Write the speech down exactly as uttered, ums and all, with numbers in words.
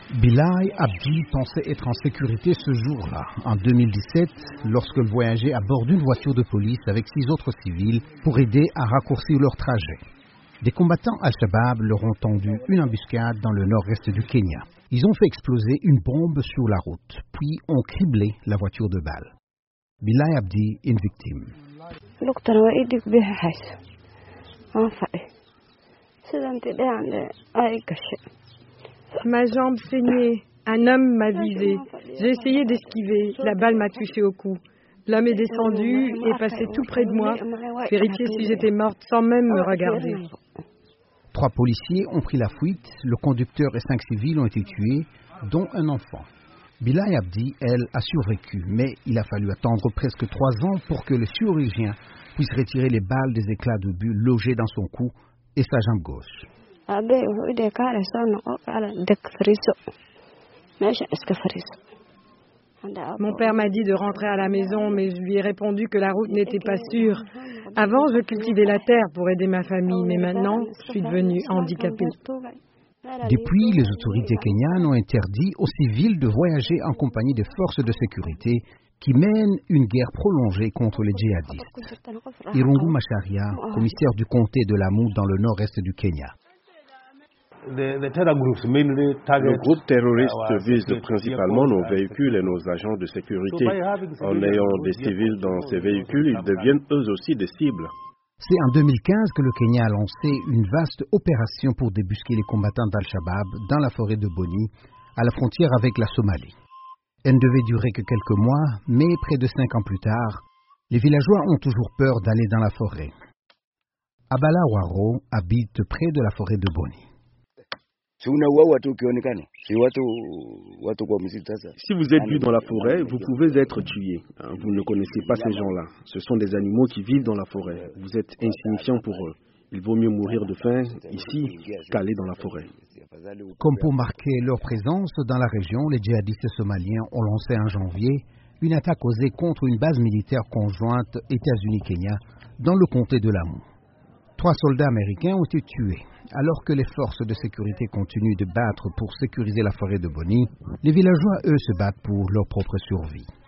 Bilal Abdi pensait être en sécurité ce jour-là, en deux mille dix-sept, lorsqu'il voyageait à bord d'une voiture de police avec six autres civils pour aider à raccourcir leur trajet. Des combattants Al-Shabaab leur ont tendu une embuscade dans le nord-est du Kenya. Ils ont fait exploser une bombe sur la route, puis ont criblé la voiture de balles. Bilal Abdi, une victime. Ma jambe saignait. Un homme m'a visé. J'ai essayé d'esquiver. La balle m'a touché au cou. L'homme est descendu et passé tout près de moi, vérifier si j'étais morte sans même me regarder. Trois policiers ont pris la fuite. Le conducteur et cinq civils ont été tués, dont un enfant. Bilal Abdi, elle, a survécu, mais il a fallu attendre presque trois ans pour que le chirurgien puisse retirer les balles des éclats de but logés dans son cou et sa jambe gauche. Mon père m'a dit de rentrer à la maison, mais je lui ai répondu que la route n'était pas sûre. Avant, je cultivais la terre pour aider ma famille, mais maintenant, je suis devenue handicapée. Depuis, les autorités kenyanes ont interdit aux civils de voyager en compagnie des forces de sécurité qui mènent une guerre prolongée contre les djihadistes. Irungu Macharia, commissaire du comté de Lamu dans le nord-est du Kenya. Le groupe terroriste vise principalement nos véhicules et nos agents de sécurité. En ayant des civils dans ces véhicules, ils deviennent eux aussi des cibles. C'est en deux mille quinze que le Kenya a lancé une vaste opération pour débusquer les combattants d'Al-Shabaab dans la forêt de Boni, à la frontière avec la Somalie. Elle ne devait durer que quelques mois, mais près de cinq ans plus tard, les villageois ont toujours peur d'aller dans la forêt. Abala Waro habite près de la forêt de Boni. Si vous êtes vu dans la forêt, vous pouvez être tué. Vous ne connaissez pas ces gens-là. Ce sont des animaux qui vivent dans la forêt. Vous êtes insignifiant pour eux. Il vaut mieux mourir de faim ici qu'aller dans la forêt. Comme pour marquer leur présence dans la région, les djihadistes somaliens ont lancé en janvier une attaque osée contre une base militaire conjointe États-Unis-Kenya dans le comté de Lamu. Trois soldats américains ont été tués. Alors que les forces de sécurité continuent de battre pour sécuriser la forêt de Boni, les villageois, eux, se battent pour leur propre survie.